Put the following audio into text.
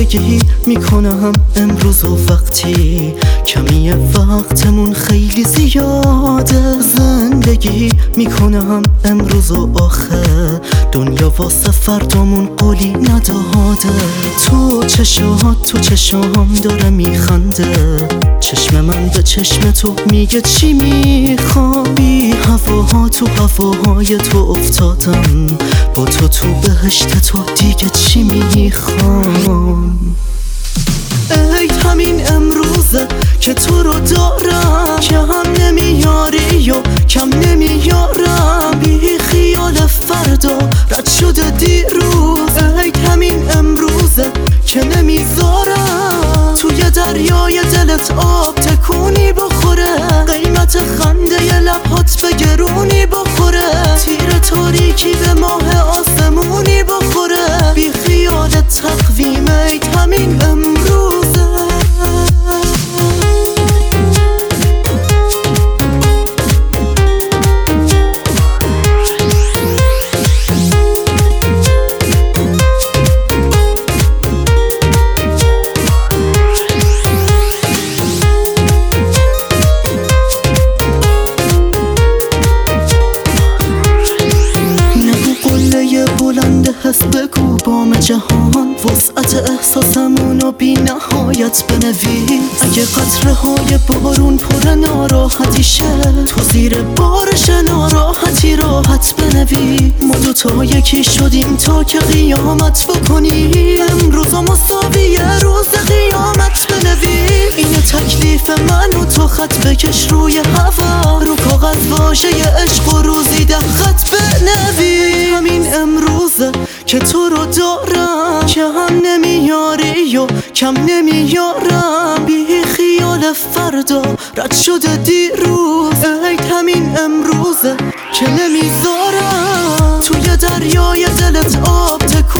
زندگی میکنم امروز و وقتی کمی وقتمون خیلی زیاده. زندگی میکنم امروز و آخه دنیا واسه فردامون قولی نداده. تو چشام داره میخنده، چشم من به چشم تو میگه چی میخوام. بی هواها تو هواهای تو افتادم، با تو بهشت تو دیگه چی میخوام. ای همین امروزه که تو رو دارم، که هم نمیاری و کم نمیارم. بی خیال فردا رد شده دیروز، ای همین امروزه که نمیذارم توی دریای دلت آب تکونی بخوره. قیمت خنده لبهات به گرونی بخوره، تیر تاریکی به ماه آسمونی بخوره. بی خیال تقویم ای همین امروزه. حس بگو بام جهان، وسعت احساسمونو بی نهایت بنویس. اگه قطره های بارون پر ناراحتی شه، تو زیر بارش ناراحتی راحت بنویس. ما دوتا یکی شدیم تا که قیامت بکنیم، امروز مساوی روز قیامت بنویس. اینه تکلیف من و تو، خط بکش روی هوا، رو کاغذ واژه عشق و روزی ده خط بنویس. همین امروزه که تو رو دارم، که هم نمیاری و کم نمیارم. بی خیال فردا رد شده دیروز، ای همین امروزه که نمیذارم توی دریای دلت آب تکون